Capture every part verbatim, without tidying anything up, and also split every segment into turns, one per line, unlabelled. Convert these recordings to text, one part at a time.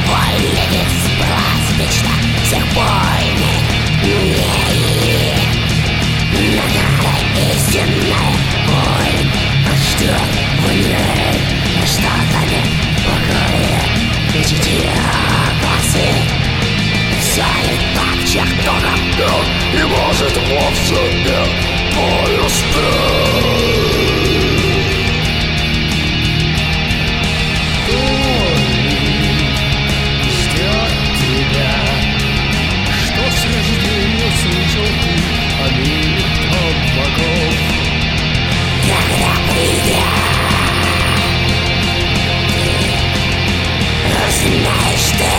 Поедет сбылась мечта всех войн. Награда истинная боль ждет в ней что-то непокоя. Видите глазы, все не так чертовно.
И может вовсе нет твою страх.
Когда придет, ты узнаешь ты.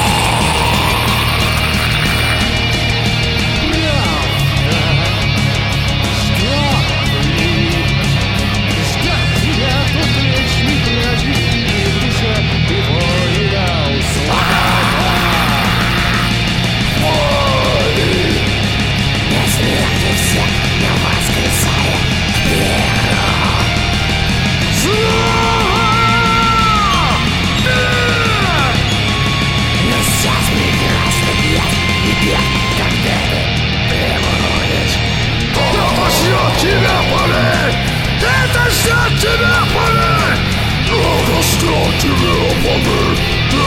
Тебя болит! Это ждет тебя болит! Это ждет тебя болит!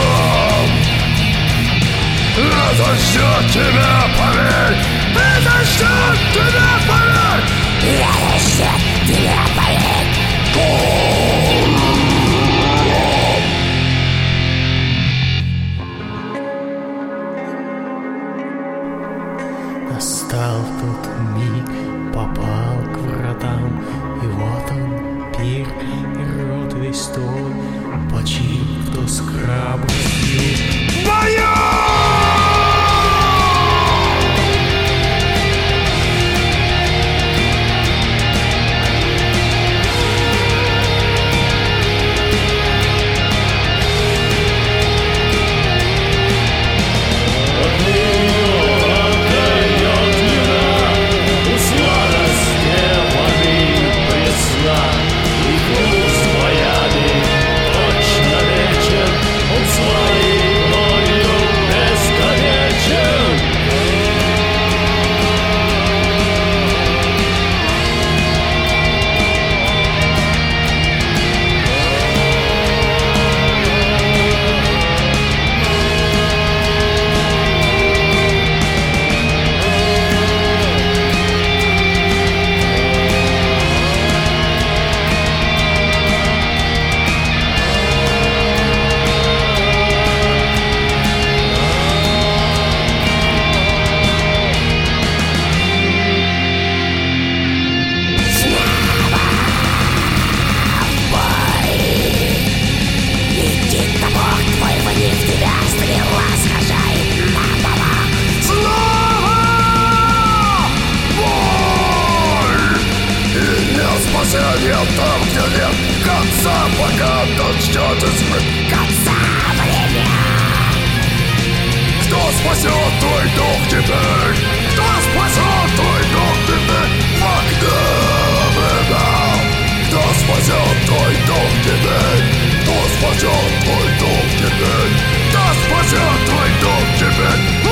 Это ждет тебя болит! Это ждет тебя болит!
Это ждет тебя болит!
Настал тот миг, попал к вратам, и вот он, пир, и рот весь твой, почив, кто скраб в бою!
Спасение там, где нет конца, пока дождет избыт
Конца времен.
Кто спасет твой дух теперь? Кто спасет твой дух теперь? Макдаминал! Кто спасет твой дух теперь? Кто спасет твой дух теперь? Кто спасет твой дух теперь?